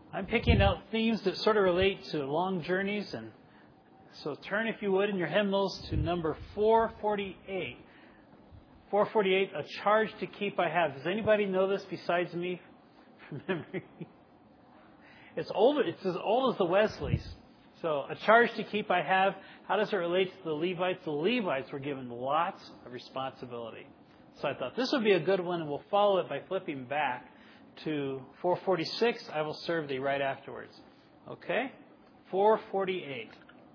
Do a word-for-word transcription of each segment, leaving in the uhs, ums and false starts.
I'm picking out themes that sort of relate to long journeys, and so turn, if you would, in your hymnals to number four forty-eight. four forty-eight, a charge to keep I have. Does anybody know this besides me from memory? It's older. It's as old as the Wesleys. So, a charge to keep I have. How does it relate to the Levites? The Levites were given lots of responsibility. So I thought this would be a good one, and we'll follow it by flipping back to four forty-six. I will serve thee right afterwards. Okay? four forty-eight.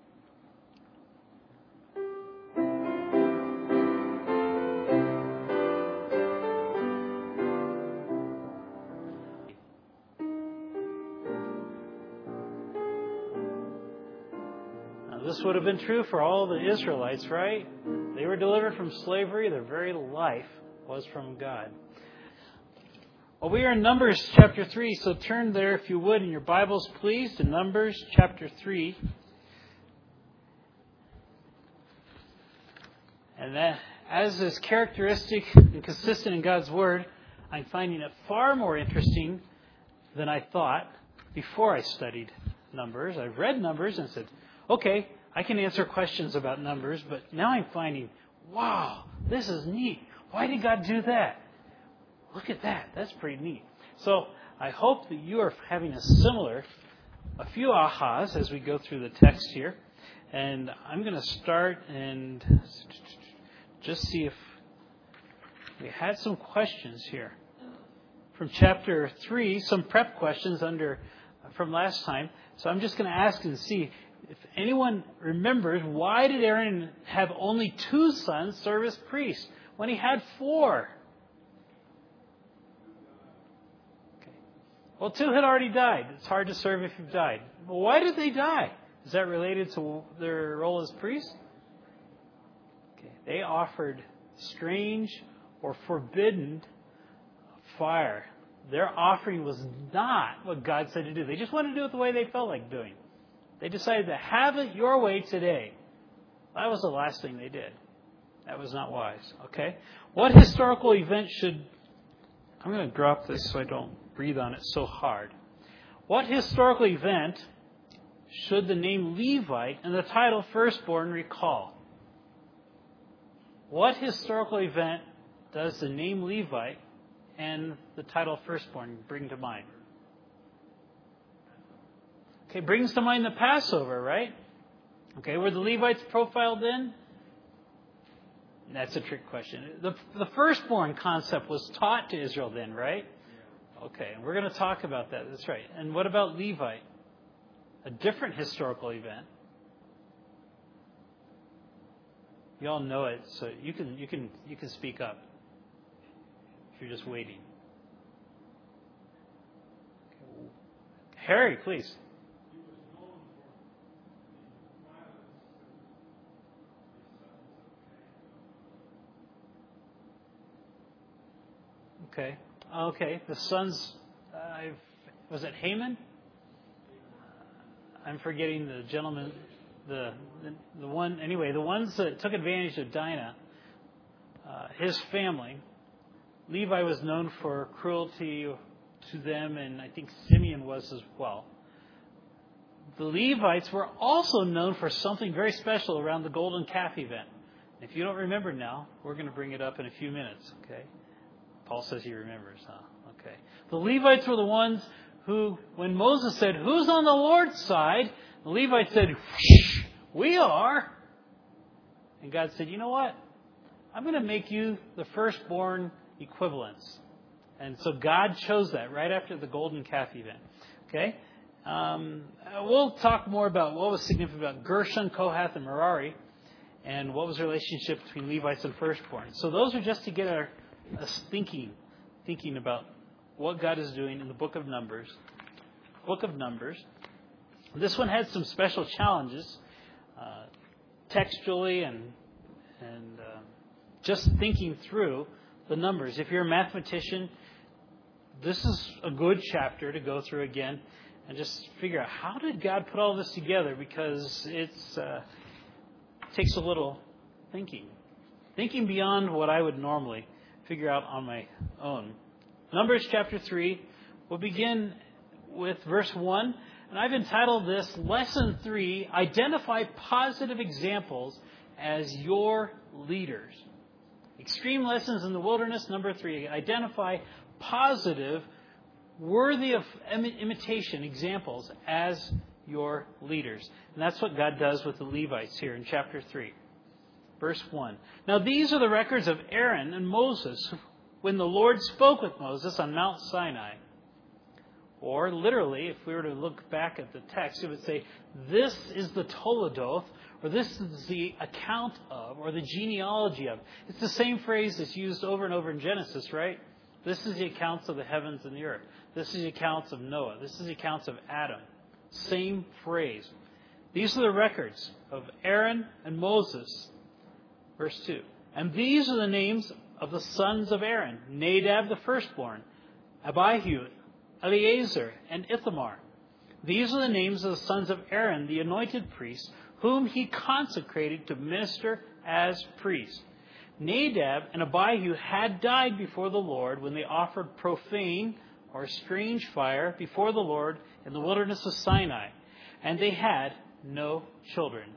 This would have been true for all the Israelites, right? They were delivered from slavery. Their very life was from God. Well, we are in Numbers chapter three, so turn there, if you would, in your Bibles, please, to Numbers chapter three. And that, as is characteristic and consistent in God's Word, I'm finding it far more interesting than I thought before I studied Numbers. I've read Numbers and said, okay, I can answer questions about Numbers, but now I'm finding, wow, this is neat. Why did God do that? Look at that. That's pretty neat. So I hope that you are having a similar, a few ahas as we go through the text here. And I'm going to start and just see if we had some questions here. From chapter three, some prep questions under from last time. So I'm just going to ask and see if anyone remembers, why did Aaron have only two sons serve as priests when he had four? Okay. Well, two had already died. It's hard to serve if you've died. Well, why did they die? Is that related to their role as priests? Okay. They offered strange or forbidden fire. Their offering was not what God said to do. They just wanted to do it the way they felt like doing. They decided to have it your way today. That was the last thing they did. That was not wise. Okay? What historical event should... I'm going to drop this so I don't breathe on it so hard. What historical event should the name Levite and the title firstborn recall? What historical event does the name Levite and the title firstborn bring to mind? Okay, brings to mind the Passover, right? Okay, were the Levites profiled then? That's a trick question. The, the firstborn concept was taught to Israel then, right? Okay, we're going to talk about that. That's right. And what about Levite? A different historical event. You all know it, so you can you can you can speak up if you're just waiting. Harry, please. Okay. Okay. The sons, uh, was it Haman? I'm forgetting the gentleman, the, the the one. Anyway, the ones that took advantage of Dinah, uh, his family. Levi was known for cruelty to them, and I think Simeon was as well. The Levites were also known for something very special around the golden calf event. If you don't remember now, we're going to bring it up in a few minutes. Okay. Paul says he remembers, huh? Okay. The Levites were the ones who, when Moses said, who's on the Lord's side? The Levites said, shh, we are. And God said, you know what? I'm going to make you the firstborn equivalents. And so God chose that right after the golden calf event. Okay? Um, we'll talk more about what was significant about Gershon, Kohath, and Merari, and what was the relationship between Levites and firstborn. So those are just to get our us thinking, thinking about what God is doing in the book of Numbers. Book of Numbers. This one had some special challenges, uh, textually and and uh, just thinking through the numbers. If you're a mathematician, this is a good chapter to go through again and just figure out, how did God put all this together? Because it's uh, it takes a little thinking, thinking beyond what I would normally figure out on my own. Numbers chapter three. We'll begin with verse one, and I've entitled this Lesson three, Identify Positive Examples as Your Leaders. Extreme Lessons in the Wilderness, number three, identify positive, worthy of imitation examples as your leaders. And that's what God does with the Levites here in chapter three. Verse one. Now these are the records of Aaron and Moses when the Lord spoke with Moses on Mount Sinai. Or literally, if we were to look back at the text, it would say, this is the Toledoth, or this is the account of, or the genealogy of. It's the same phrase that's used over and over in Genesis, right? This is the accounts of the heavens and the earth. This is the accounts of Noah. This is the accounts of Adam. Same phrase. These are the records of Aaron and Moses. Verse two. And these are the names of the sons of Aaron. Nadab the firstborn, Abihu, Eleazar, and Ithamar. These are the names of the sons of Aaron, the anointed priest, whom he consecrated to minister as priests. Nadab and Abihu had died before the Lord when they offered profane or strange fire before the Lord in the wilderness of Sinai, and they had no children.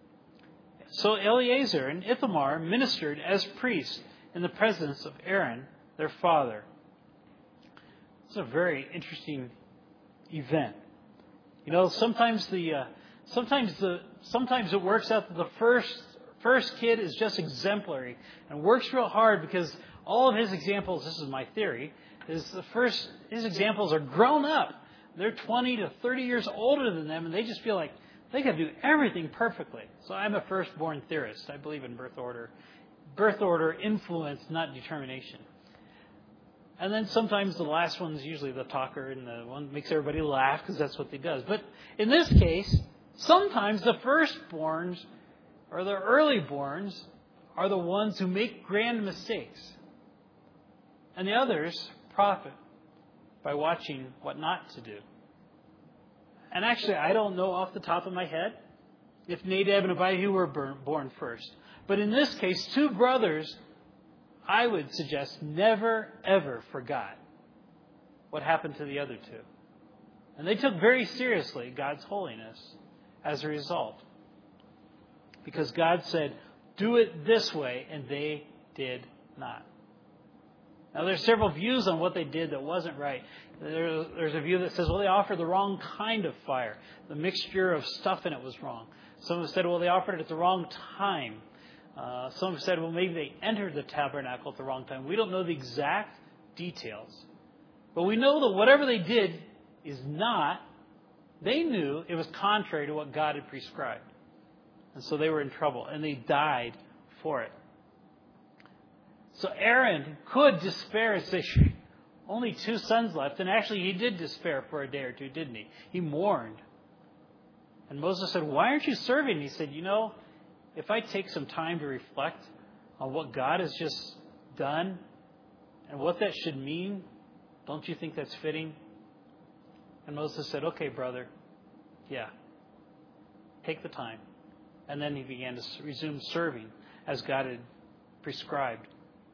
So Eleazar and Ithamar ministered as priests in the presence of Aaron, their father. It's a very interesting event. You know, sometimes the uh, sometimes the sometimes it works out that the first first kid is just exemplary and works real hard because all of his examples, this is my theory, is the first his examples are grown up. They're twenty to thirty years older than them, and they just feel like they can do everything perfectly. So I'm a firstborn theorist. I believe in birth order. Birth order influence, not determination. And then sometimes the last one is usually the talker and the one that makes everybody laugh because that's what he does. But in this case, sometimes the firstborns or the earlyborns are the ones who make grand mistakes. And the others profit by watching what not to do. And actually, I don't know off the top of my head if Nadab and Abihu were born first. But in this case, two brothers, I would suggest, never, ever forgot what happened to the other two. And they took very seriously God's holiness as a result. Because God said, do it this way, and they did not. Now, there's several views on what they did that wasn't right. There, there's a view that says, well, they offered the wrong kind of fire. The mixture of stuff in it was wrong. Some have said, well, they offered it at the wrong time. Uh, some have said, well, maybe they entered the tabernacle at the wrong time. We don't know the exact details. But we know that whatever they did is not, they knew it was contrary to what God had prescribed. And so they were in trouble, and they died for it. So Aaron could despair and say, only two sons left. And actually, he did despair for a day or two, didn't he? He mourned. And Moses said, why aren't you serving? And he said, you know, if I take some time to reflect on what God has just done and what that should mean, don't you think that's fitting? And Moses said, okay, brother, yeah, take the time. And then he began to resume serving as God had prescribed.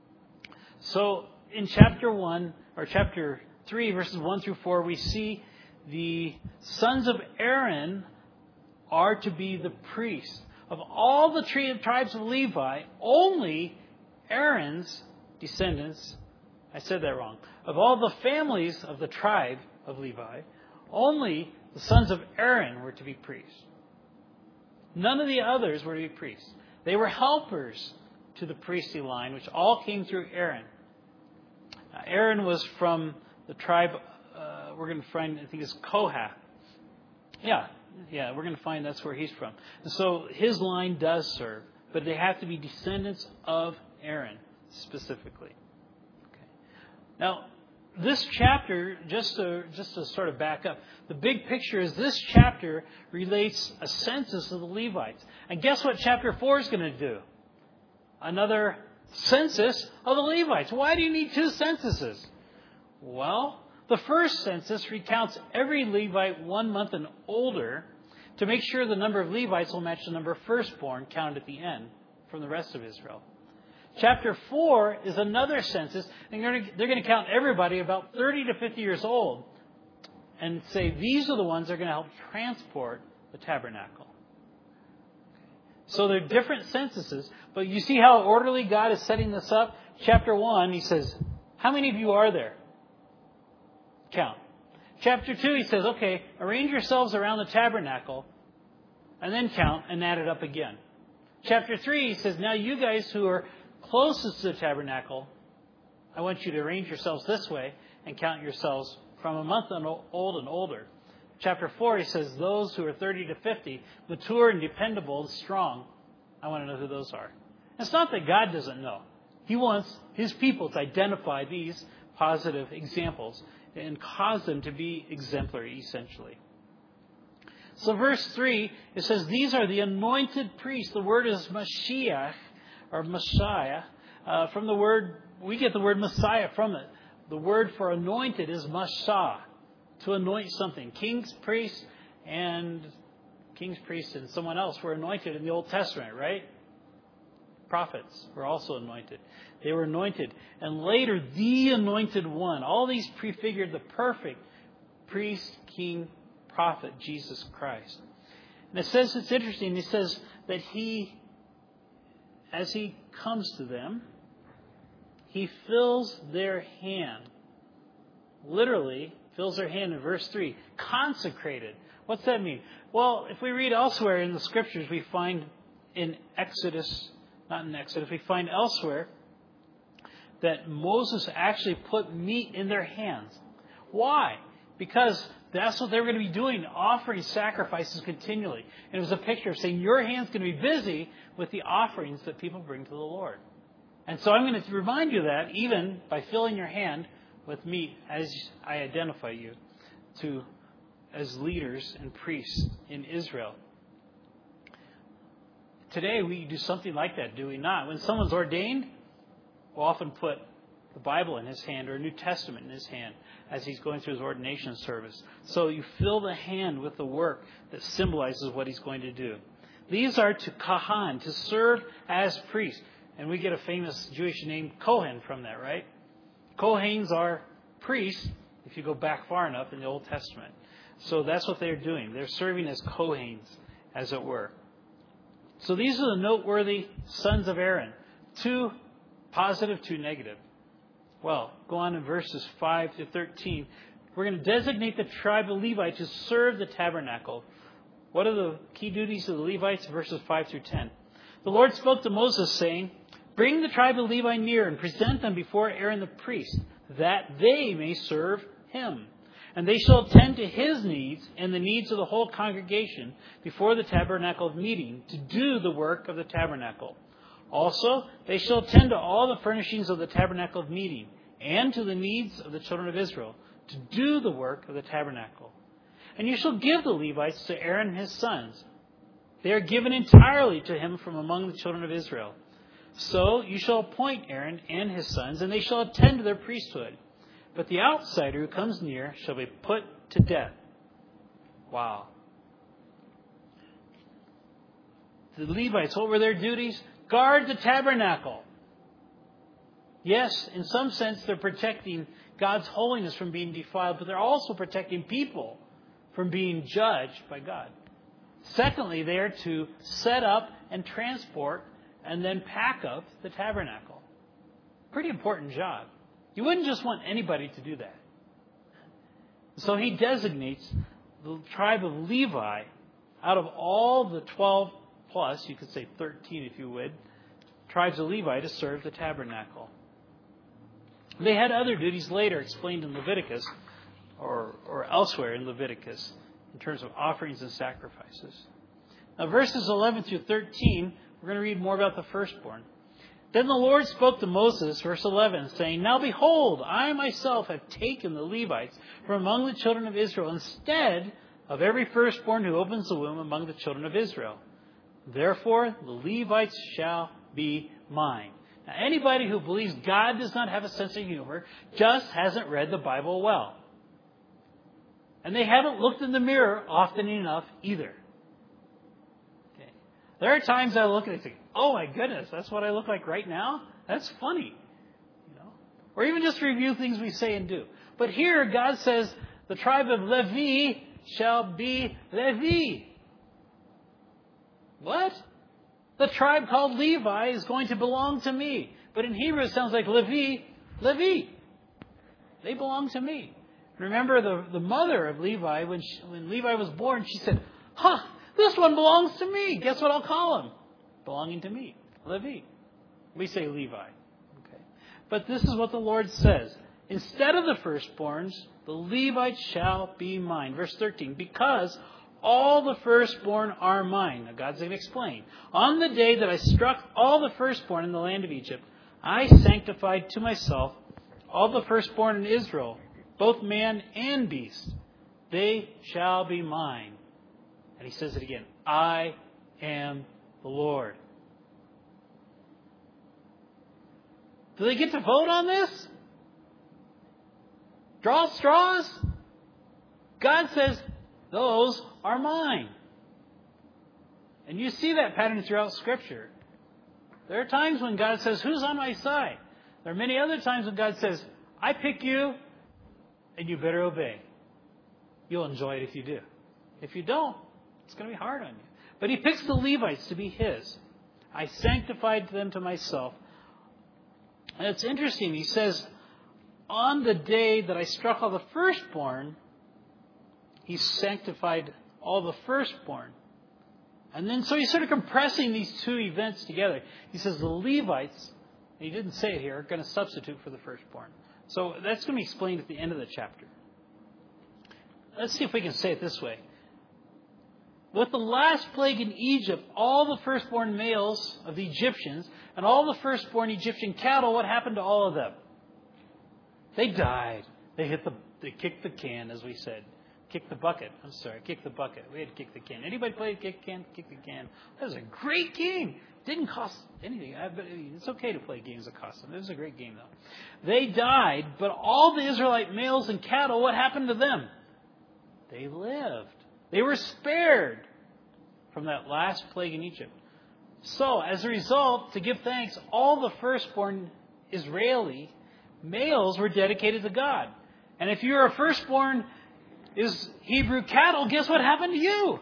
So in chapter one, or chapter three, verses one through four, we see the sons of Aaron are to be the priests. Of all the tribes of Levi, only Aaron's descendants, I said that wrong, of all the families of the tribe of Levi, only the sons of Aaron were to be priests. None of the others were to be priests. They were helpers to the priestly line, which all came through Aaron. Now, Aaron was from the tribe, uh, we're going to find, I think it's Kohath. Yeah, yeah, we're going to find that's where he's from. And so his line does serve, but they have to be descendants of Aaron specifically. Okay. Now, this chapter, just to, just to sort of back up, the big picture is this chapter relates a census of the Levites. And guess what chapter four is going to do? Another census of the Levites. Why do you need two censuses? Well, the first census recounts every Levite one month and older to make sure the number of Levites will match the number of firstborn counted at the end from the rest of Israel. Chapter four is another census, and they're going to count everybody about thirty to fifty years old. and say these are the ones that are going to help transport the tabernacle. So they're different censuses, but you see how orderly God is setting this up? Chapter one, he says, how many of you are there? Count. Chapter two, he says, okay, arrange yourselves around the tabernacle, and then count and add it up again. Chapter three, he says, now you guys who are closest to the tabernacle, I want you to arrange yourselves this way and count yourselves from a month old and older. Chapter four, he says, those who are thirty to fifty, mature and dependable and strong, I want to know who those are. It's not that God doesn't know. He wants his people to identify these positive examples and cause them to be exemplary, essentially. So verse three, it says, these are the anointed priests. The word is Mashiach, or Messiah. Uh, from the word, we get the word Messiah from it. The word for anointed is Mashah, to anoint something. King's priests and king's priests and someone else were anointed in the Old Testament, right? Prophets were also anointed. They were anointed. And later, the anointed one. All these prefigured the perfect priest, king, prophet, Jesus Christ. And it says, it's interesting, it says that he, as he comes to them, he fills their hand. Literally, fills their hand in verse three. Consecrated. What's that mean? Well, if we read elsewhere in the scriptures, we find in Exodus, not in Exodus, we find elsewhere that Moses actually put meat in their hands. Why? Because that's what they were going to be doing, offering sacrifices continually. And it was a picture of saying your hand's going to be busy with the offerings that people bring to the Lord. And so I'm going to remind you of that even by filling your hand with meat as I identify you to as leaders and priests in Israel. Today we do something like that, do we not? When someone's ordained, we'll often put the Bible in his hand or a New Testament in his hand as he's going through his ordination service. So you fill the hand with the work that symbolizes what he's going to do. These are to Kahan, to serve as priests. And we get a famous Jewish name, Kohen, from that, right? Kohens are priests, if you go back far enough in the Old Testament. So that's what they're doing. They're serving as Kohens, as it were. So these are the noteworthy sons of Aaron. Two positive, two negative. Well, go on in verses five to thirteen. We're going to designate the tribe of Levi to serve the tabernacle. What are the key duties of the Levites? Verses five through ten. The Lord spoke to Moses, saying, bring the tribe of Levi near and present them before Aaron the priest, that they may serve him. And they shall attend to his needs and the needs of the whole congregation before the tabernacle of meeting to do the work of the tabernacle. Also, they shall attend to all the furnishings of the tabernacle of meeting and to the needs of the children of Israel to do the work of the tabernacle. And you shall give the Levites to Aaron and his sons. They are given entirely to him from among the children of Israel. So you shall appoint Aaron and his sons, and they shall attend to their priesthood. But the outsider who comes near shall be put to death. Wow. The Levites, what were their duties? Guard the tabernacle. Yes, in some sense they're protecting God's holiness from being defiled, but they're also protecting people from being judged by God. Secondly, they are to set up and transport and then pack up the tabernacle. Pretty important job. You wouldn't just want anybody to do that. So he designates the tribe of Levi out of all the twelve plus, you could say thirteen if you would, tribes of Levi to serve the tabernacle. They had other duties later explained in Leviticus or, or elsewhere in Leviticus in terms of offerings and sacrifices. Now verses eleven through thirteen, we're going to read more about the firstborn. Then the Lord spoke to Moses, verse eleven, saying, now behold, I myself have taken the Levites from among the children of Israel instead of every firstborn who opens the womb among the children of Israel. Therefore, the Levites shall be mine. Now, anybody who believes God does not have a sense of humor just hasn't read the Bible well. And they haven't looked in the mirror often enough either. Okay. There are times I look at it and think, oh my goodness, that's what I look like right now? That's funny. You know? Or even just review things we say and do. But here God says The tribe of Levi shall be Levi. What? The tribe called Levi is going to belong to me. But in Hebrew it sounds like Levi, Levi. They belong to me. Remember the, the mother of Levi, when, she, when Levi was born, she said, huh, this one belongs to me. Guess what I'll call him? Belonging to me. Levi. We say Levi. Okay. But this is what the Lord says. Instead of the firstborns, the Levites shall be mine. Verse thirteen, because all the firstborn are mine. Now God's going to explain. On the day that I struck all the firstborn in the land of Egypt, I sanctified to myself all the firstborn in Israel, both man and beast. They shall be mine. And he says it again. I am the Lord. Do they get to vote on this? Draw straws? God says, those are mine. And you see that pattern throughout Scripture. There are times when God says, who's on my side? There are many other times when God says, I pick you, and you better obey. You'll enjoy it if you do. If you don't, it's going to be hard on you. But he picks the Levites to be his. I sanctified them to myself. And it's interesting. He says, on the day that I struck all the firstborn, he sanctified all the firstborn. And then, so he's sort of compressing these two events together. He says the Levites, and he didn't say it here, are going to substitute for the firstborn. So that's going to be explained at the end of the chapter. Let's see if we can say it this way. With the last plague in Egypt, all the firstborn males of the Egyptians and all the firstborn Egyptian cattle, what happened to all of them? They died. They hit the, they kicked the can, as we said. Kick the bucket. I'm sorry, kick the bucket. We had to kick the can. Anybody play kick the can? Kick the can. That was a great game. Didn't cost anything. I, but it's okay to play games that cost them. It was a great game, though. They died, but all the Israelite males and cattle, what happened to them? They lived. They were spared from that last plague in Egypt. So, as a result, to give thanks, all the firstborn Israeli males were dedicated to God. And if you're a firstborn is Hebrew cattle, guess what happened to you?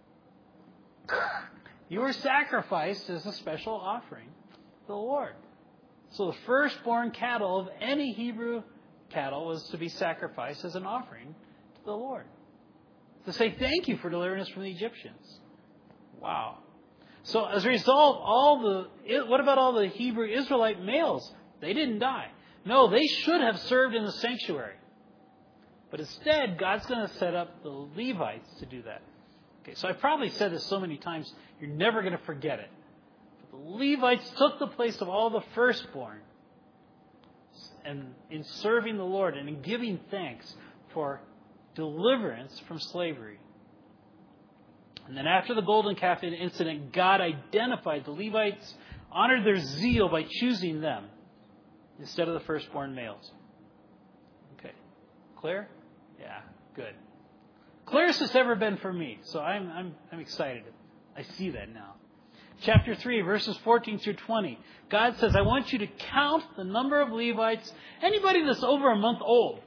You were sacrificed as a special offering to the Lord. So the firstborn cattle of any Hebrew cattle was to be sacrificed as an offering to the Lord. To say thank you for delivering us from the Egyptians. Wow. So as a result, all the what about all the Hebrew Israelite males? They didn't die. No, they should have served in the sanctuary. But instead, God's going to set up the Levites to do that. Okay, so I've probably said this so many times, you're never going to forget it. But the Levites took the place of all the firstborn and in serving the Lord and in giving thanks for deliverance from slavery. And then after the golden calf incident, God identified the Levites, honored their zeal by choosing them instead of the firstborn males. Okay, clear? Yeah, good. Clearest it's ever been for me, so I'm I'm I'm excited. I see that now. Chapter three, verses fourteen through twenty. God says, I want you to count the number of Levites, anybody that's over a month old.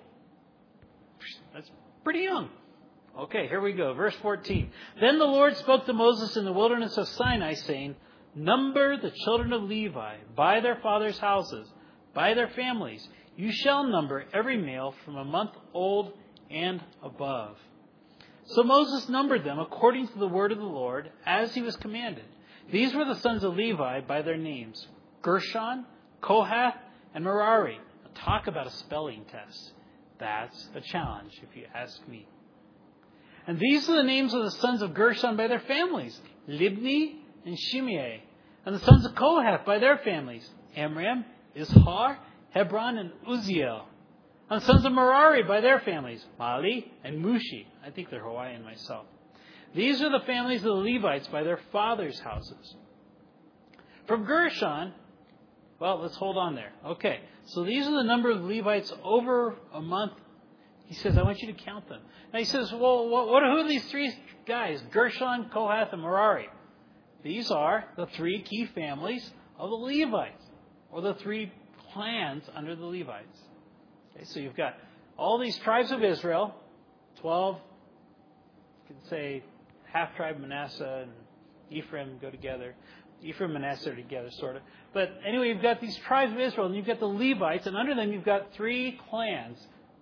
That's pretty young. Okay, here we go. Verse fourteen. Then the Lord spoke to Moses in the wilderness of Sinai, saying, number the children of Levi by their fathers' houses, by their families. You shall number every male from a month old and above. So Moses numbered them according to the word of the Lord, as he was commanded. These were the sons of Levi by their names: Gershon, Kohath, and Merari. Now, talk about a spelling test. That's a challenge, if you ask me. And these are the names of the sons of Gershon by their families: Libni and Shimei. And the sons of Kohath by their families: Amram, Izhar, Hebron, and Uzziel. And the sons of Merari by their families: Mali and Mushi. I think they're Hawaiian myself. These are the families of the Levites by their fathers' houses. From Gershon, well, let's hold on there. Okay, so these are the number of Levites over a month. He says, I want you to count them. Now he says, well, what, what, who are these three guys? Gershon, Kohath, and Merari. These are the three key families of the Levites, or the three clans under the Levites. Okay, so you've got all these tribes of Israel, twelve, you could say half tribe Manasseh and Ephraim go together. Ephraim and Manasseh are together, sort of. But anyway, you've got these tribes of Israel, and you've got the Levites, and under them you've got three clans.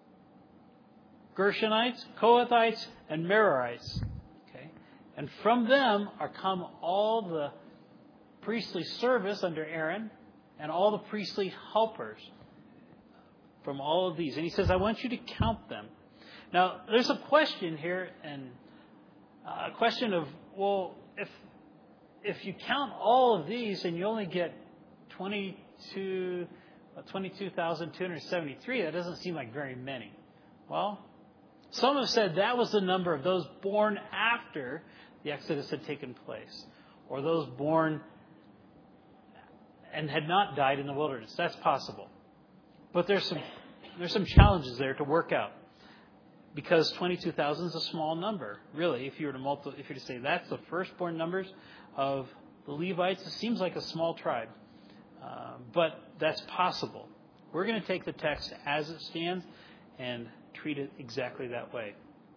Gershonites, Kohathites, and Merarites. Okay? And from them are come all the priestly service under Aaron and all the priestly helpers from all of these. And he says, I want you to count them. Now, there's a question here, and a question of, well, if if you count all of these and you only get twenty-two thousand two hundred seventy-three, that doesn't seem like very many. Well, some have said that was the number of those born after the Exodus had taken place, or those born and had not died in the wilderness. That's possible. But there's some there's some challenges there to work out, because twenty-two thousand is a small number, really. If you were to multi, if you were to say that's the firstborn numbers of the Levites, it seems like a small tribe, uh, but that's possible. We're going to take the text as it stands and treat it exactly that way.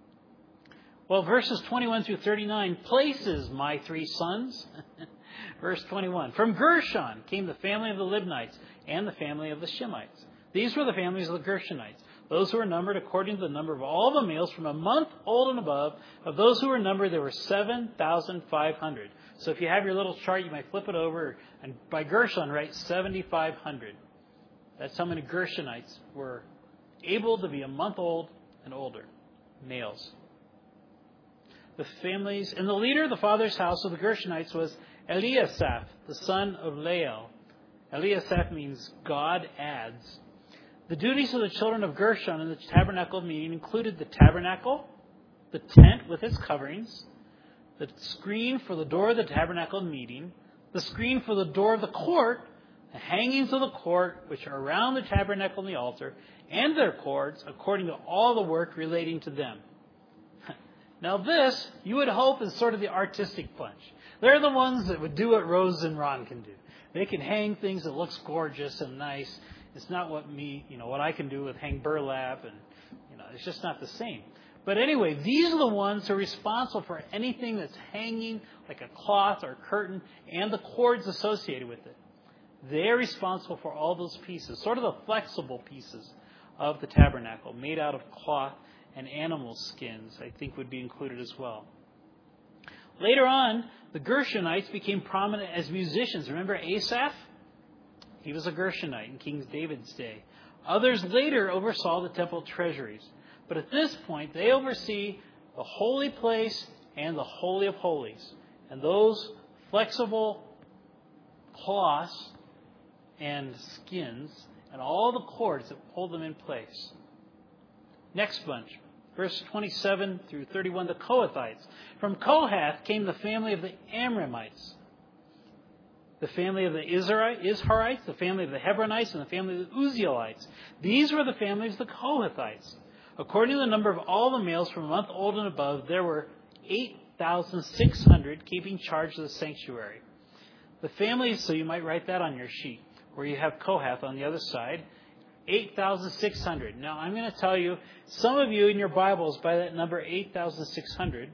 Well, verses twenty-one through thirty-nine places my three sons. Verse twenty-one, from Gershon came the family of the Libnites and the family of the Shemites. These were the families of the Gershonites, those who were numbered according to the number of all the males from a month old and above. Of those who were numbered, there were seven thousand five hundred. So if you have your little chart, you might flip it over, and by Gershon, write seven thousand five hundred. That's how many Gershonites were able to be a month old and older, males. The families, and the leader of the father's house of the Gershonites was Eliasaph, the son of Lael. Eliasaph means God adds. The duties of the children of Gershon in the tabernacle of meeting included the tabernacle, the tent with its coverings, the screen for the door of the tabernacle of meeting, the screen for the door of the court, the hangings of the court, which are around the tabernacle and the altar, and their cords, according to all the work relating to them. Now this, you would hope, is sort of the artistic bunch. They're the ones that would do what Rose and Ron can do. They can hang things that looks gorgeous and nice. It's not what me, you know, what I can do with hang burlap, and you know, it's just not the same. But anyway, these are the ones who are responsible for anything that's hanging, like a cloth or curtain, and the cords associated with it. They're responsible for all those pieces, sort of the flexible pieces of the tabernacle, made out of cloth and animal skins, I think would be included as well. Later on, the Gershonites became prominent as musicians. Remember Asaph? He was a Gershonite in King David's day. Others later oversaw the temple treasuries. But at this point, they oversee the holy place and the Holy of Holies. And those flexible cloths and skins and all the cords that hold them in place. Next bunch, verse twenty-seven through thirty-one, the Kohathites. From Kohath came the family of the Amramites, the family of the Izharites, the family of the Hebronites, and the family of the Uzzielites. These were the families of the Kohathites. According to the number of all the males from a month old and above, there were eight thousand six hundred keeping charge of the sanctuary. The families, so you might write that on your sheet, where you have Kohath on the other side, eight thousand six hundred. Now, I'm going to tell you, some of you in your Bibles, by that number eight thousand six hundred,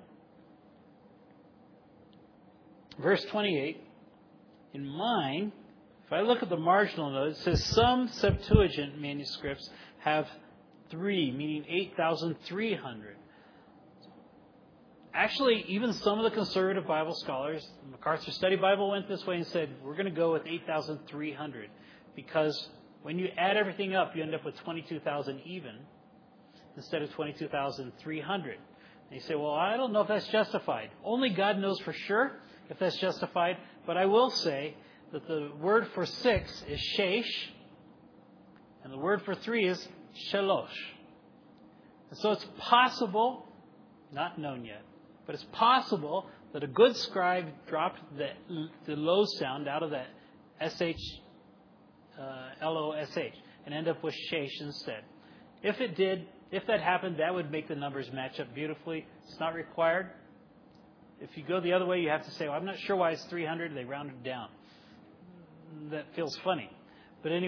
verse twenty-eight, in mine, if I look at the marginal note, it says some Septuagint manuscripts have three, meaning eight thousand three hundred. Actually, even some of the conservative Bible scholars, the MacArthur Study Bible went this way and said, we're going to go with eight thousand three hundred, because when you add everything up, you end up with twenty-two thousand even instead of twenty-two thousand three hundred. And you say, well, I don't know if that's justified. Only God knows for sure if that's justified. But I will say that the word for six is shesh, and the word for three is shalosh. And so it's possible, not known yet, but it's possible that a good scribe dropped the, the low sound out of that S H, uh, L O S H, and end up with shesh instead. If it did, if that happened, that would make the numbers match up beautifully. It's not required. If you go the other way, you have to say, well, I'm not sure why it's three hundred. They rounded down. That feels funny. But anyway,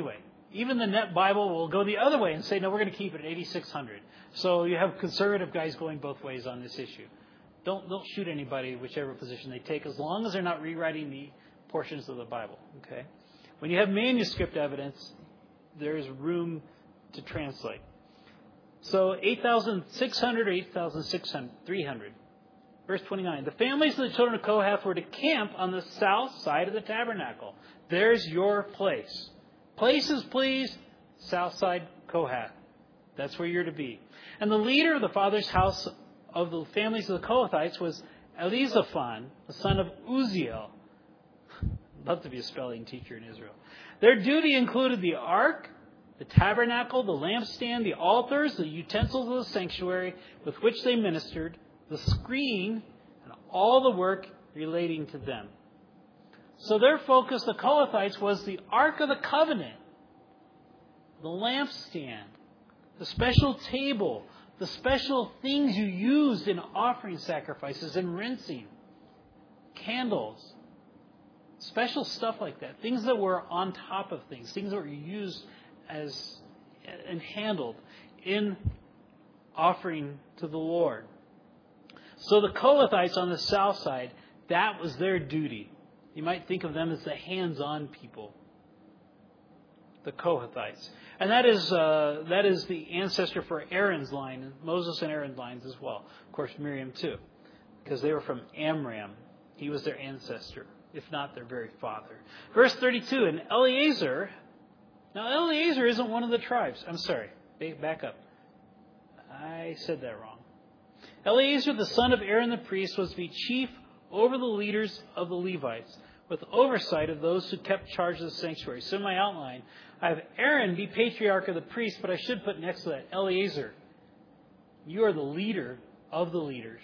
even the Net Bible will go the other way and say, no, we're going to keep it at eighty-six hundred. So you have conservative guys going both ways on this issue. Don't don't shoot anybody, whichever position they take, as long as they're not rewriting the portions of the Bible. Okay. When you have manuscript evidence, there is room to translate. So eight thousand six hundred or eight thousand three hundred. Verse twenty-nine. The families of the children of Kohath were to camp on the south side of the tabernacle. There's your place. Places, please. South side, Kohath. That's where you're to be. And the leader of the father's house of the families of the Kohathites was Elizaphan, the son of Uziel. Love to be a spelling teacher in Israel. Their duty included the ark, the tabernacle, the lampstand, the altars, the utensils of the sanctuary with which they ministered, the screen, and all the work relating to them. So their focus, the Kohathites, was the Ark of the Covenant, the lampstand, the special table, the special things you used in offering sacrifices and rinsing, candles, special stuff like that, things that were on top of things, things that were used as and handled in offering to the Lord. So the Kohathites on the south side, that was their duty. You might think of them as the hands-on people, the Kohathites. And that is uh, that is the ancestor for Aaron's line, Moses and Aaron's lines as well. Of course, Miriam too, because they were from Amram. He was their ancestor, if not their very father. Verse thirty-two, and Eleazar, now Eleazar isn't one of the tribes. I'm sorry, back up. I said that wrong. Eleazar, the son of Aaron the priest, was to be chief over the leaders of the Levites, with oversight of those who kept charge of the sanctuary. So in my outline, I have Aaron be patriarch of the priests, but I should put next to that, Eleazar, you are the leader of the leaders,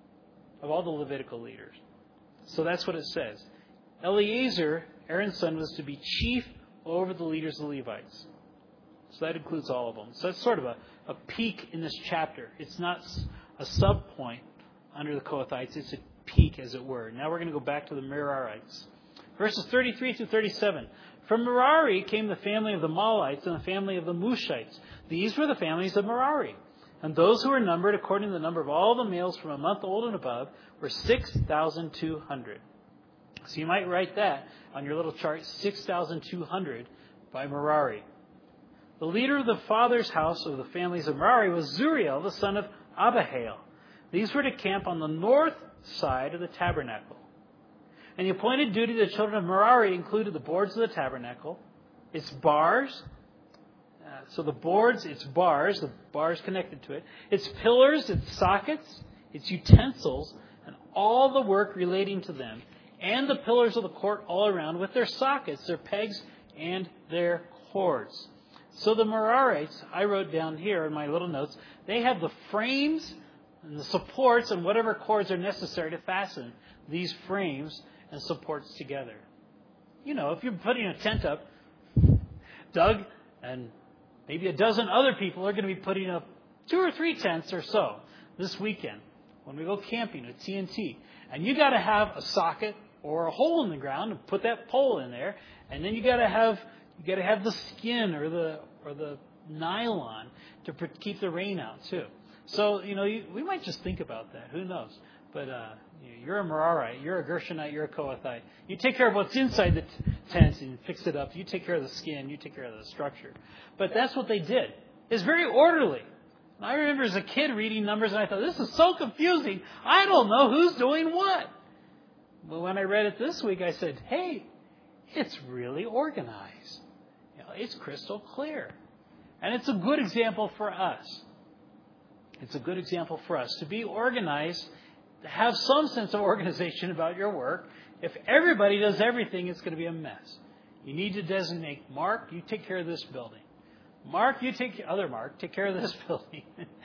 of all the Levitical leaders. So that's what it says. Eleazar, Aaron's son, was to be chief over the leaders of the Levites. So that includes all of them. So that's sort of a, a peak in this chapter. It's not a sub-point under the Kohathites. It's a peak, as it were. Now we're going to go back to the Merarites. Verses thirty-three through thirty-seven. From Merari came the family of the Mahlites and the family of the Mushites. These were the families of Merari. And those who were numbered according to the number of all the males from a month old and above were six thousand two hundred. So you might write that on your little chart, six thousand two hundred by Merari. The leader of the father's house of the families of Merari was Zuriel, the son of Abihail. These were to camp on the north side of the tabernacle. And the appointed duty of the children of Merari included the boards of the tabernacle, its bars, uh, so the boards, its bars, the bars connected to it, its pillars, its sockets, its utensils, and all the work relating to them, and the pillars of the court all around with their sockets, their pegs, and their cords. So the Merarites, I wrote down here in my little notes, they have the frames and the supports and whatever cords are necessary to fasten these frames and supports together. You know, if you're putting a tent up, Doug and maybe a dozen other people are going to be putting up two or three tents or so this weekend when we go camping at T N T. And you got to have a socket or a hole in the ground and put that pole in there. And then you got to have you got to have the skin or the or the nylon to keep the rain out too. So, you know, you, we might just think about that. Who knows? But uh, you're a Merarite, you're a Gershonite, you're a Kohathite. You take care of what's inside the t- tent and fix it up. You take care of the skin. You take care of the structure. But that's what they did. It's very orderly. I remember as a kid reading numbers, and I thought, this is so confusing. I don't know who's doing what. But when I read it this week, I said, hey, it's really organized. You know, it's crystal clear. And it's a good example for us. It's a good example for us to be organized, to have some sense of organization about your work. If everybody does everything, it's going to be a mess. You need to designate, Mark, you take care of this building. Mark, you take, other Mark, take care of this building.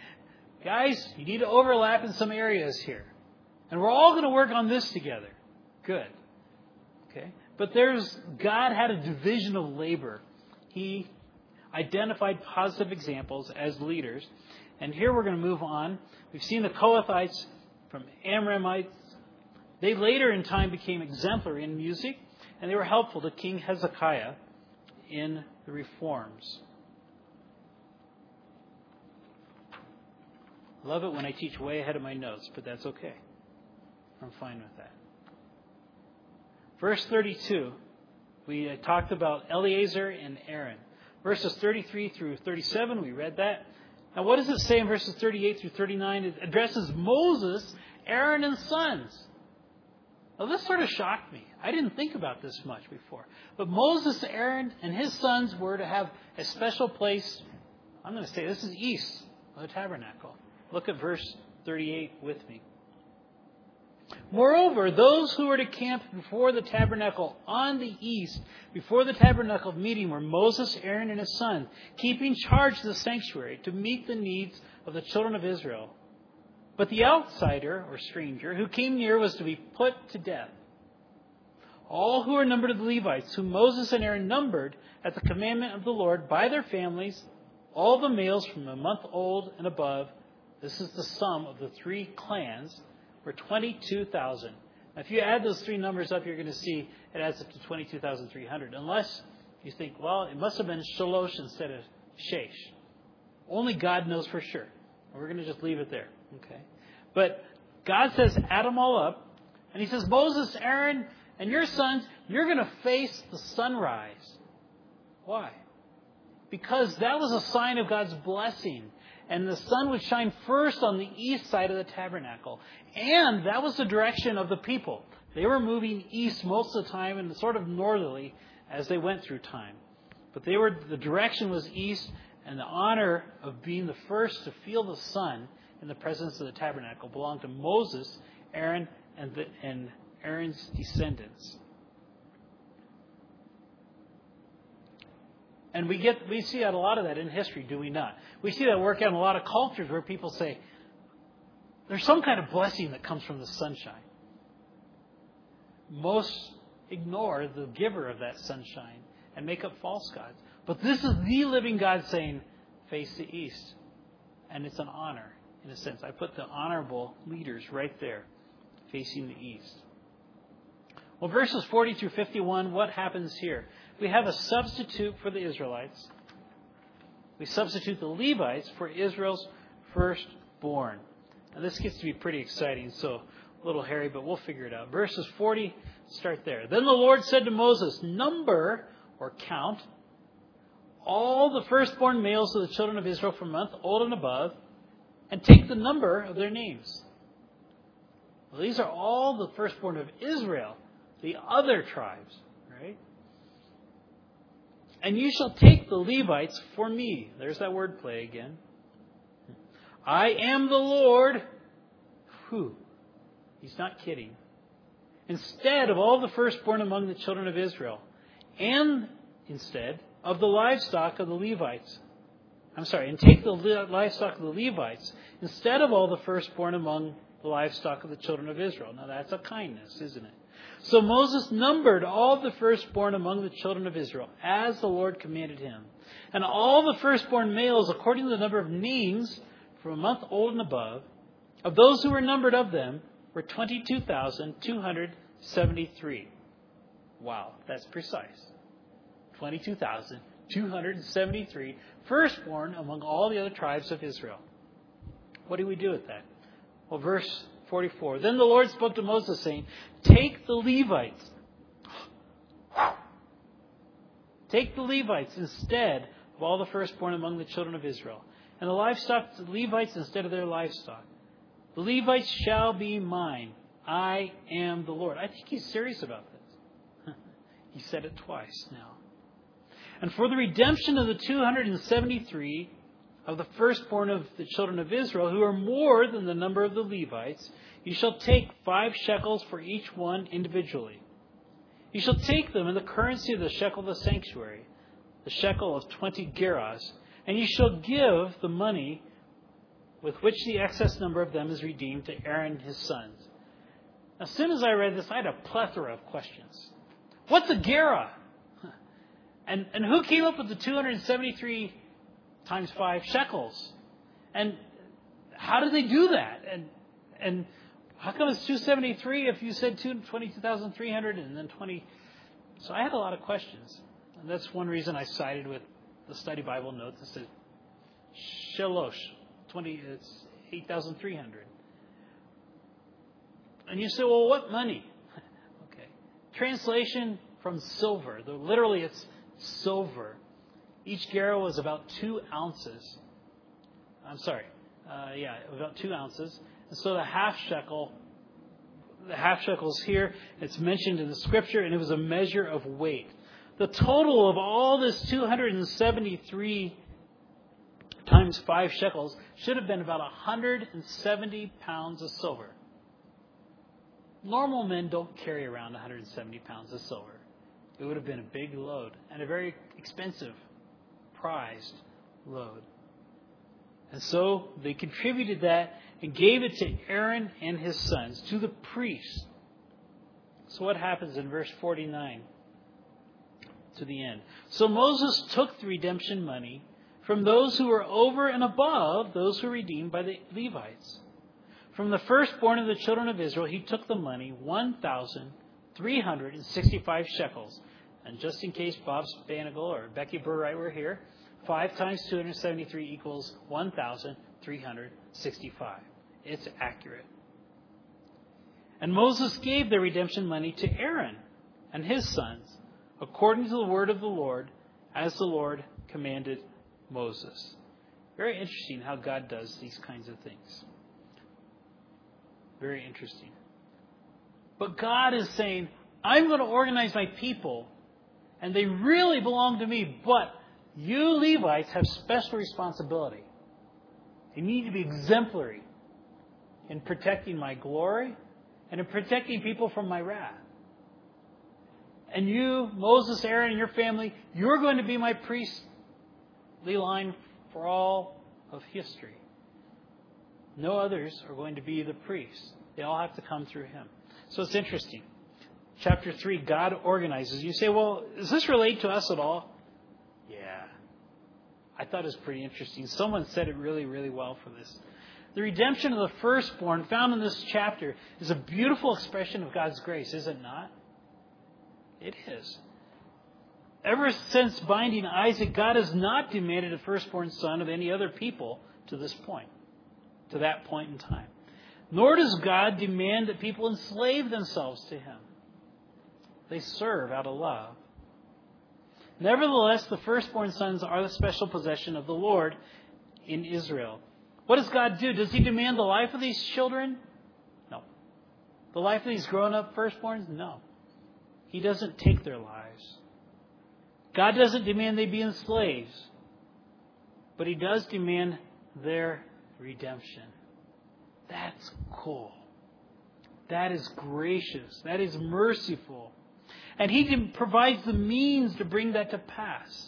Guys, you need to overlap in some areas here. And we're all going to work on this together. Good. Okay. But there's, God had a division of labor. He identified positive examples as leaders. And here we're going to move on. We've seen the Kohathites from Amramites. They later in time became exemplary in music, and they were helpful to King Hezekiah in the reforms. I love it when I teach way ahead of my notes, but that's okay. I'm fine with that. Verse thirty-two, we uh, talked about Eleazar and Aaron. Verses thirty-three through thirty-seven, we read that. Now, what does it say in verses thirty-eight through thirty-nine? It addresses Moses, Aaron, and sons. Now, this sort of shocked me. I didn't think about this much before. But Moses, Aaron, and his sons were to have a special place. I'm going to say this is east of the tabernacle. Look at verse thirty-eight with me. Moreover, those who were to camp before the tabernacle on the east, before the tabernacle of meeting, were Moses, Aaron, and his son, keeping charge of the sanctuary to meet the needs of the children of Israel. But the outsider, or stranger, who came near was to be put to death. All who were numbered of the Levites, whom Moses and Aaron numbered at the commandment of the Lord by their families, all the males from a month old and above, this is the sum of the three clans, were twenty-two thousand. Now, if you add those three numbers up, you're going to see it adds up to twenty-two thousand three hundred. Unless you think, well, it must have been Shalosh instead of Shesh. Only God knows for sure. And we're going to just leave it there. Okay. But God says, add them all up. And he says, Moses, Aaron, and your sons, you're going to face the sunrise. Why? Because that was a sign of God's blessing. And the sun would shine first on the east side of the tabernacle. And that was the direction of the people. They were moving east most of the time and sort of northerly as they went through time. But they were the direction was east, and the honor of being the first to feel the sun in the presence of the tabernacle belonged to Moses, Aaron, and, the, and Aaron's descendants. And we get we see out a lot of that in history, do we not? We see that work out in a lot of cultures where people say, there's some kind of blessing that comes from the sunshine. Most ignore the giver of that sunshine and make up false gods. But this is the living God saying, face the east. And it's an honor, in a sense. I put the honorable leaders right there, facing the east. Well, verses forty through fifty-one, what happens here? We have a substitute for the Israelites. We substitute the Levites for Israel's firstborn. Now, this gets to be pretty exciting, so a little hairy, but we'll figure it out. Verses forty, start there. Then the Lord said to Moses, number, or count, all the firstborn males of the children of Israel from a month old and above, and take the number of their names. Well, these are all the firstborn of Israel, the other tribes, right? And you shall take the Levites for me. There's that word play again. I am the Lord. Whew. He's not kidding. Instead of all the firstborn among the children of Israel, and instead of the livestock of the Levites. I'm sorry, and take the livestock of the Levites instead of all the firstborn among the livestock of the children of Israel. Now that's a kindness, isn't it? So Moses numbered all the firstborn among the children of Israel, as the Lord commanded him. And all the firstborn males, according to the number of names, from a month old and above, of those who were numbered of them, were twenty-two thousand two hundred seventy-three. Wow, that's precise. twenty-two thousand two hundred seventy-three firstborn among all the other tribes of Israel. What do we do with that? Well, verse forty-four. Then the Lord spoke to Moses, saying, take the Levites. Take the Levites instead of all the firstborn among the children of Israel, and the livestock, the Levites instead of their livestock. The Levites shall be mine. I am the Lord. I think he's serious about this. He said it twice now. And for the redemption of the two hundred seventy-three of the firstborn of the children of Israel, who are more than the number of the Levites, you shall take five shekels for each one individually. You shall take them in the currency of the shekel of the sanctuary, the shekel of twenty gerahs, and you shall give the money with which the excess number of them is redeemed to Aaron and his sons. As soon as I read this, I had a plethora of questions. What's a gerah? And, and who came up with the two hundred seventy-three times five shekels? And how did they do that? And and how come it's two hundred seventy-three if you said twenty-two thousand three hundred and then twenty? So I had a lot of questions. And that's one reason I sided with the study Bible notes that says Shelosh, twenty, it's eight thousand three hundred. And you say, well, what money? Okay. Translation from silver. The, literally, it's silver. Each gerah was about two ounces. I'm sorry. Uh, yeah, about two ounces. And so the half shekel, the half shekel is here. It's mentioned in the scripture, and it was a measure of weight. The total of all this two hundred seventy-three times five shekels should have been about one hundred seventy pounds of silver. Normal men don't carry around one hundred seventy pounds of silver. It would have been a big load and a very expensive, prized load. And so they contributed that and gave it to Aaron and his sons, to the priests. So what happens in verse forty-nine to the end? So Moses took the redemption money from those who were over and above those who were redeemed by the Levites. From the firstborn of the children of Israel, he took the money, one thousand three hundred sixty-five shekels. And just in case Bob Spanigle or Becky Burright were here, five times two hundred seventy-three equals one thousand three hundred sixty-five. It's accurate. And Moses gave the redemption money to Aaron and his sons, according to the word of the Lord, as the Lord commanded Moses. Very interesting how God does these kinds of things. Very interesting. But God is saying, I'm going to organize my people, and they really belong to me, but you Levites have special responsibility. You need to be exemplary in protecting my glory and in protecting people from my wrath. And you, Moses, Aaron, and your family, you're going to be my priestly line for all of history. No others are going to be the priests. They all have to come through him. So it's interesting. Chapter three, God organizes. You say, well, does this relate to us at all? Yeah. I thought it was pretty interesting. Someone said it really, really well for this. The redemption of the firstborn found in this chapter is a beautiful expression of God's grace, is it not? It is. Ever since binding Isaac, God has not demanded a firstborn son of any other people to this point, to that point in time. Nor does God demand that people enslave themselves to him. They serve out of love. Nevertheless, the firstborn sons are the special possession of the Lord in Israel. What does God do? Does he demand the life of these children? No. The life of these grown-up firstborns? No. He doesn't take their lives. God doesn't demand they be enslaved. But he does demand their redemption. That's cool. That is gracious. That is merciful. And he provides the means to bring that to pass.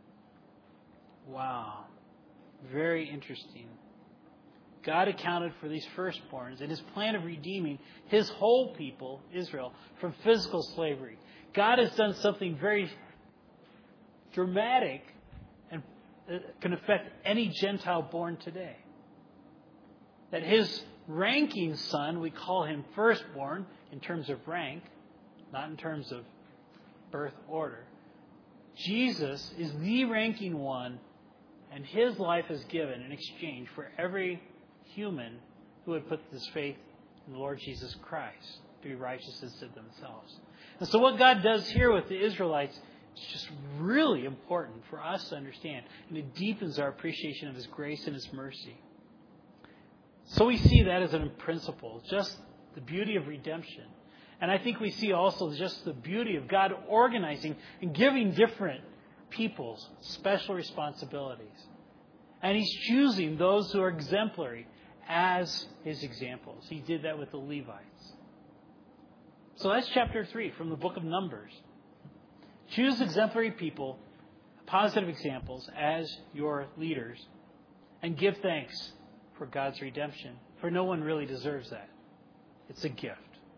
Wow. Very interesting. God accounted for these firstborns in his plan of redeeming his whole people, Israel, from physical slavery. God has done something very dramatic and can affect any Gentile born today. That his ranking son, we call him firstborn in terms of rank, not in terms of birth order. Jesus is the ranking one, and his life is given in exchange for every human who would put his faith in the Lord Jesus Christ to be righteous as of themselves. And so what God does here with the Israelites is just really important for us to understand, and it deepens our appreciation of his grace and his mercy. So we see that as a principle, just the beauty of redemption. And I think we see also just the beauty of God organizing and giving different peoples special responsibilities. And he's choosing those who are exemplary as his examples. He did that with the Levites. So that's chapter three from the book of Numbers. Choose exemplary people, positive examples as your leaders, and give thanks for God's redemption. For no one really deserves that. It's a gift.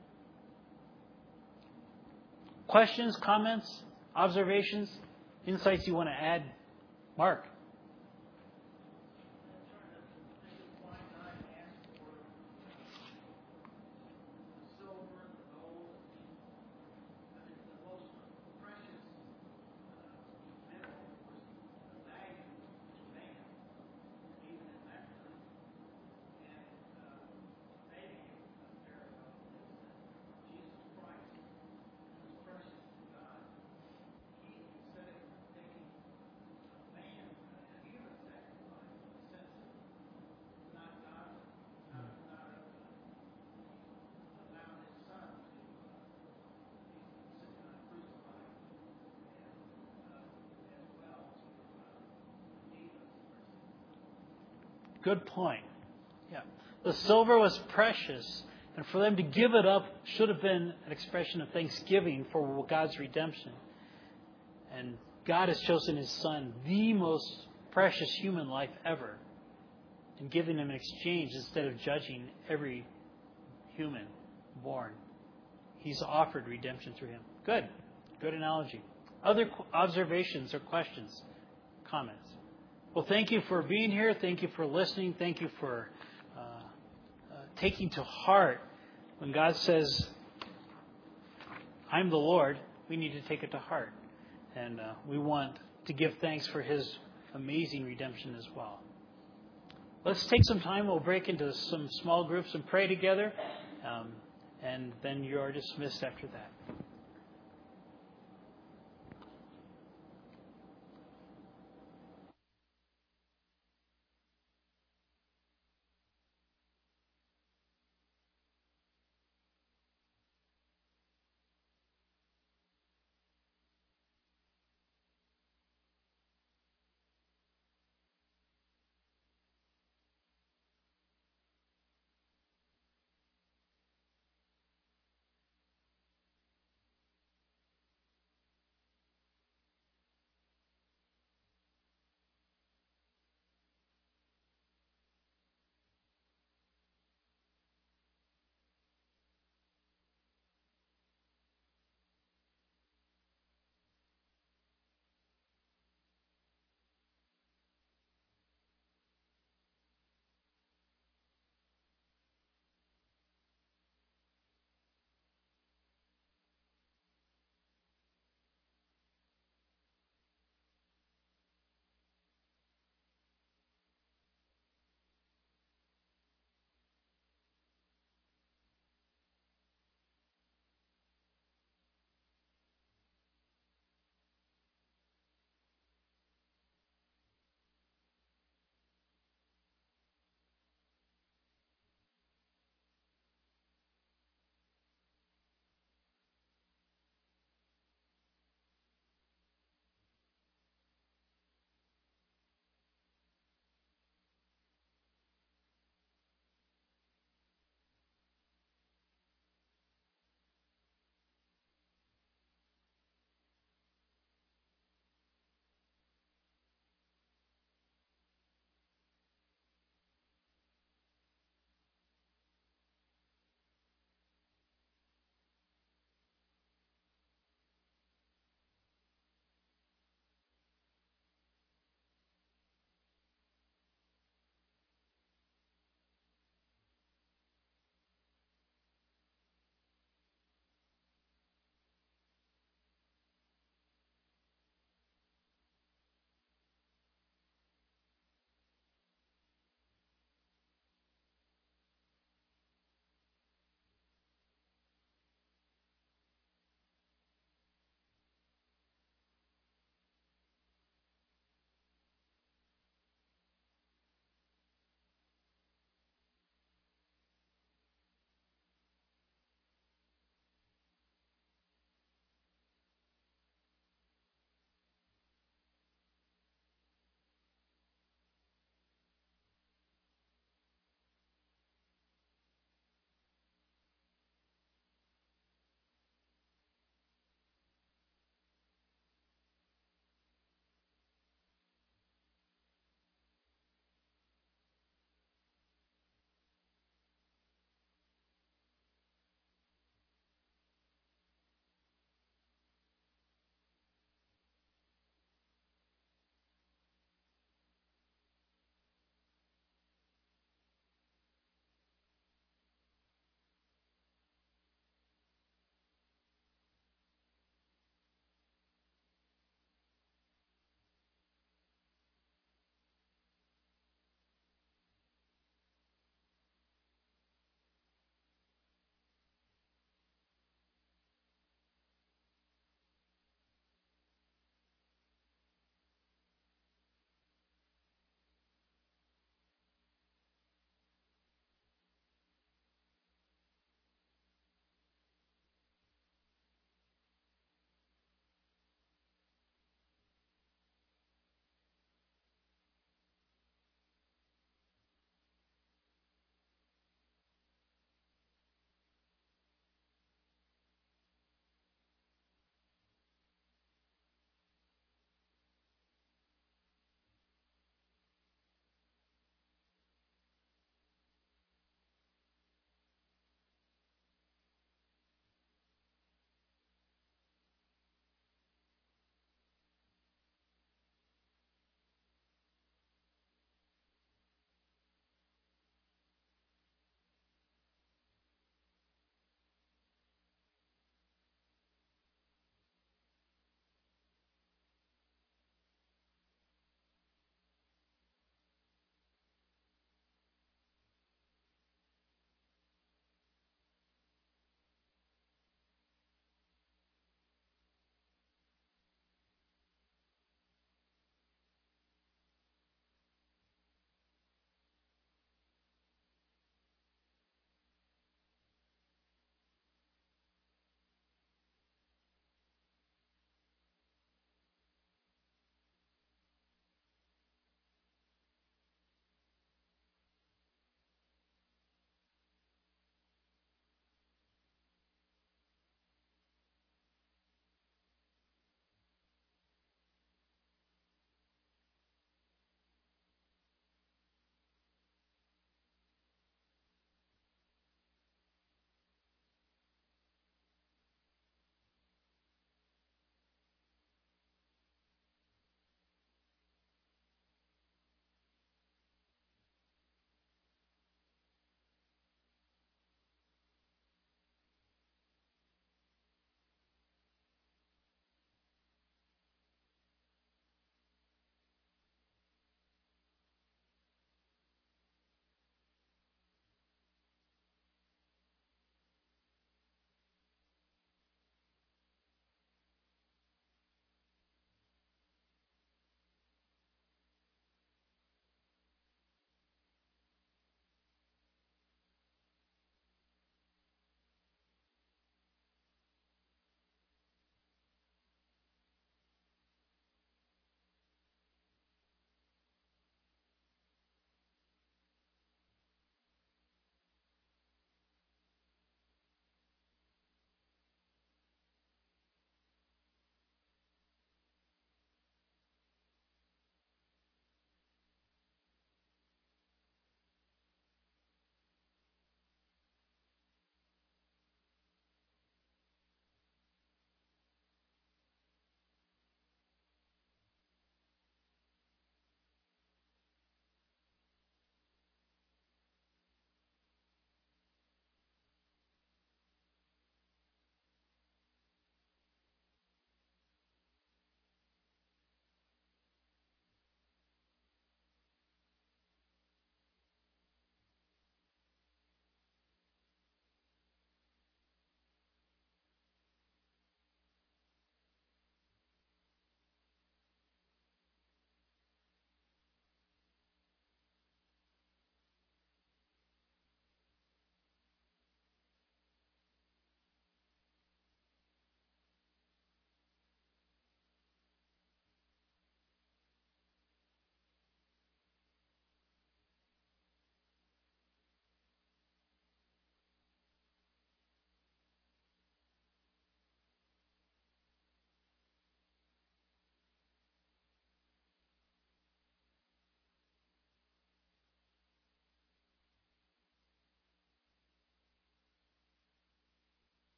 Questions, comments, observations, insights you want to add? Mark. Good point. Yeah. The silver was precious, and for them to give it up should have been an expression of thanksgiving for God's redemption. And God has chosen His Son, the most precious human life ever, and giving Him in exchange instead of judging every human born. He's offered redemption through Him. Good. Good analogy. Other observations or questions, comments? Well, thank you for being here. Thank you for listening. Thank you for uh, uh, taking to heart when God says, I'm the Lord. We need to take it to heart. And uh, we want to give thanks for His amazing redemption as well. Let's take some time. We'll break into some small groups and pray together. Um, and then you are dismissed after that.